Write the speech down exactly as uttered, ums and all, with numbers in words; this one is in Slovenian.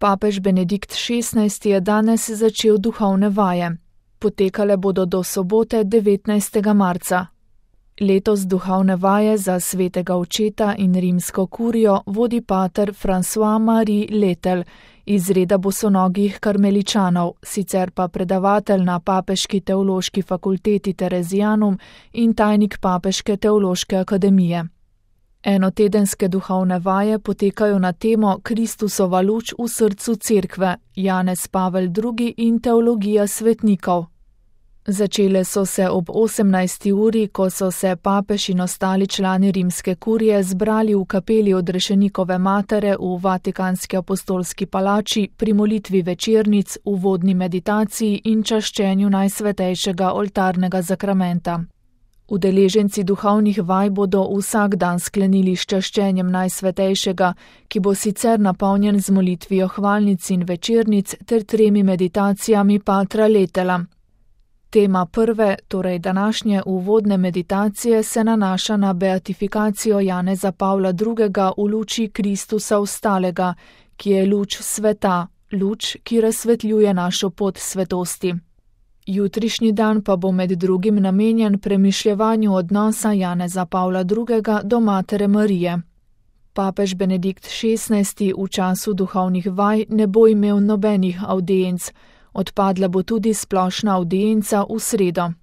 Papež Benedikt šestnajsti je danes začel duhovne vaje. Potekale bodo do sobote devetnajstega marca. Letos duhovne vaje za svetega očeta in rimsko kurijo vodi pater François-Marie Letel iz reda bosonogih karmeličanov, sicer pa predavatelj na Papeški teološki fakulteti Terezijanum in tajnik Papeške teološke akademije. Enotedenske duhovne vaje potekajo na temo Kristusova luč v srcu cerkve, Janez Pavel drugi in teologija svetnikov. Začele so se ob osemnajsti uri, ko so se papež in ostali člani rimske kurije zbrali v kapeli Odrešenikove matere v Vatikanski apostolski palači pri molitvi večernic, uvodni meditaciji in čaščenju najsvetejšega oltarnega zakramenta. Udeleženci duhovnih vaj bodo vsak dan sklenili s čaščenjem najsvetejšega, ki bo sicer napolnjen z molitvijo hvalnic in večernic ter tremi meditacijami patra Letela. Tema prve, torej današnje uvodne meditacije, se nanaša na beatifikacijo Janeza Pavla drugega v luči Kristusa vstalega, ki je luč sveta, luč, ki razsvetljuje našo pot svetosti. Jutrišnji dan pa bo med drugim namenjen premišljevanju odnosa Janeza Pavla drugega do matere Marije. Papež Benedikt šestnajsti v času duhovnih vaj ne bo imel nobenih avdienc, odpadla bo tudi splošna avdienca v sredo.